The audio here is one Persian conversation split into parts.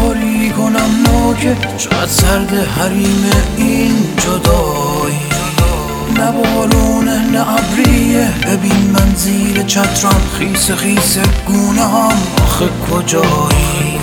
کاری کنم نوکه چقدر سرد حریم این جدایی، نه بارونه نه ابریه، ببین من زیر چترم خیس خیس گونه هم، آخه کجایی؟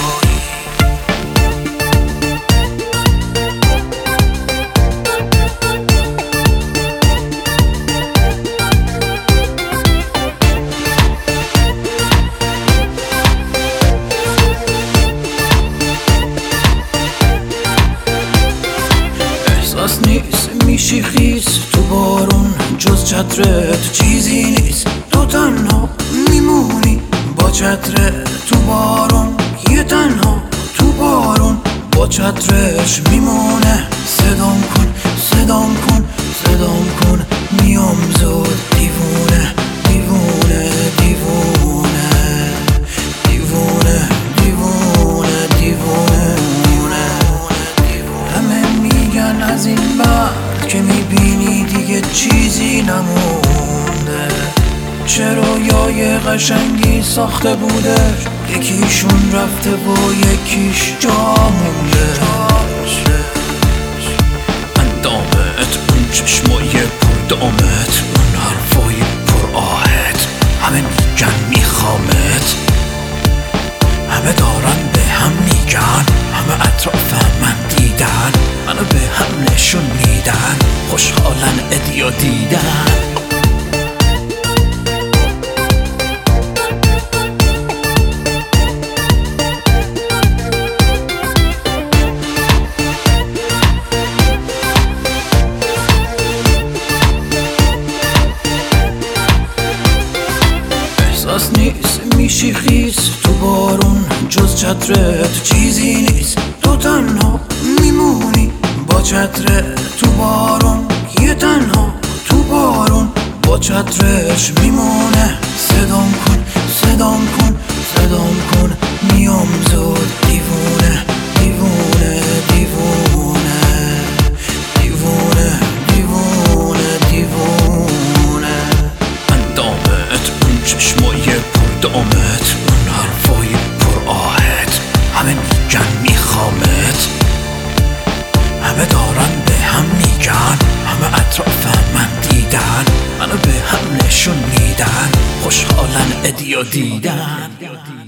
احساس نیست میشی خیس تو بارون، جز چترت چیزی نیست، تو تنها میمونی با چترت تو بارون، یه تنها تو بارون با چترش میمونه. صدام کن صدام کن صدام کن میام زود، دیوونه دیوونه دیوونه دیوونه دیوونه دیوونه. همه میگن از این بعد که میبینی دیگه چیزی نمونده، چه رویای قشنگی ساخته بوده، یکیشون رفته و یکیش جا مونده. اندامت، اون چشمای پردامت، اون حرفای پر آهت، همه میگن میخوامت، همه دارن به هم میگن، همه اطراف من دیدن، منو به هم نشون میدن، خوشحالن ادیو دیدن. احساس نیست میشی خیس تو بارون، جز چترت چیزی نیست، تو تنها میمونی با چترت تو بارون، یه تنها تو بارون با چترش میمونه. صدام کن صدام کن صدام کن میام زود، دیوونه دیوونه دیوونه دیوونه دیوونه دیوونه. اندامت، اون چشمای پردامت، اون حرفای پر آهت، همه میگن میخوامت، همه دارن به هم میگن، همه اطراف من دیدن، منو به هم نشون میدن، خوشحالن ادیو دیدن.